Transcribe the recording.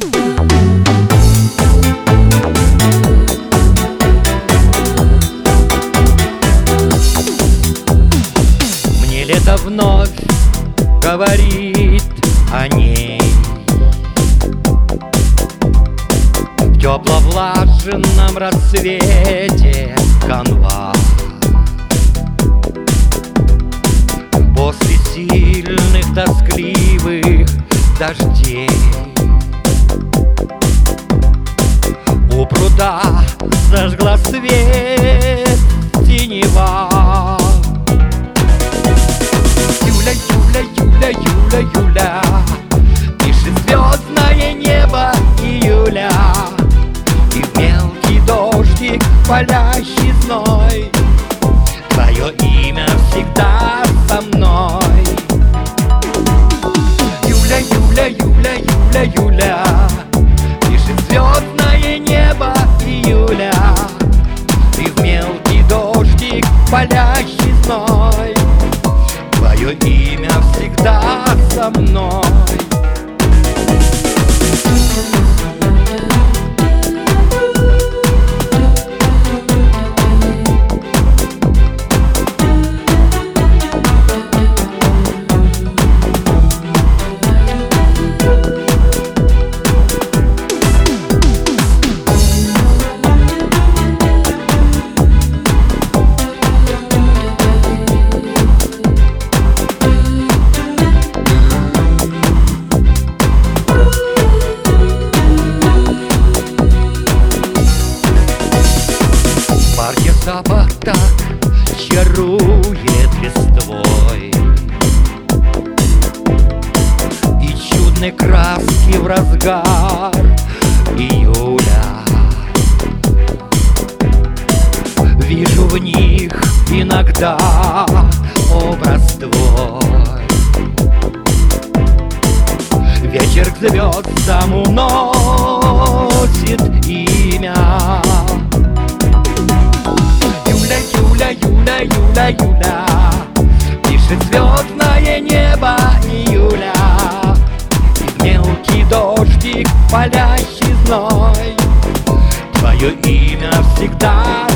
Мне лето вновь говорит о ней. В тепло-влажном рассвете канва. После сильных тоскливых дождей у пруда зажгла свет синева. Юля, Юля, Юля, Юля, Юля, пишет звездное небо июля. И в мелкий дождик палящий зной твое имя всегда со мной. Юля, Юля, Юля, Юля, Юля, пишет звездное небо июля. И в мелкий дождик палящий зной твое имя всегда со мной. Запах так чарует листвой, и чудные краски в разгар июля. Вижу в них иногда образ твой. Вечер к звездам уносит имя. Юля, Юля, Юля, Юля, пишет звездное небо июля. И в мелкий дождик палящий зной твое имя всегда